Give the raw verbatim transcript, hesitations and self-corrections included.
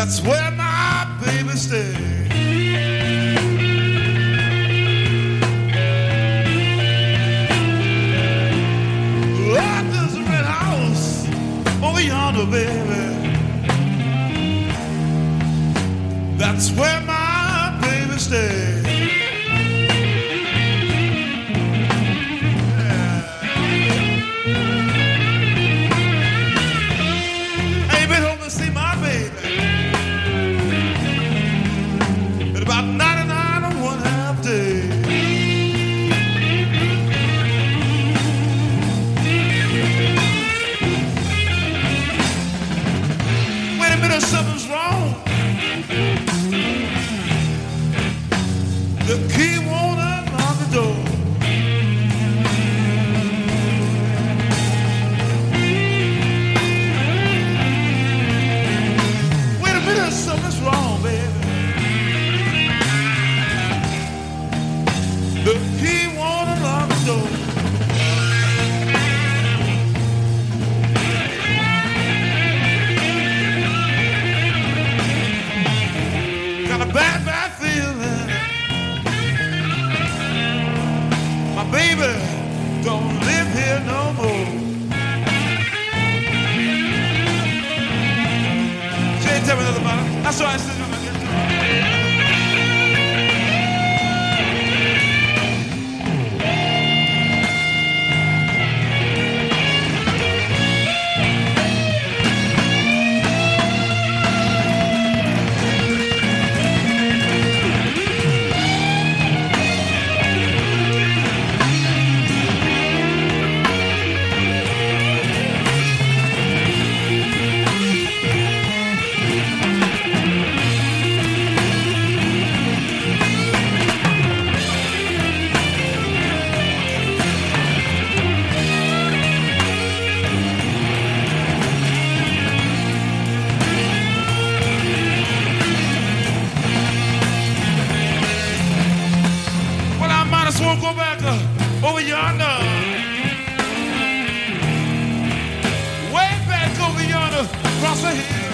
That's where my baby stays. Oh, there's a red house over yonder, baby. That's where my baby stays. Something's wrong. The key won't unlock the door. Wait a minute, something's wrong, baby. The key won't unlock the door. Bad, bad feeling. My baby don't live here no more. She ain't tell me nothing about it. That's why I said, won't go back uh, over yonder. Way back over yonder, across the hill.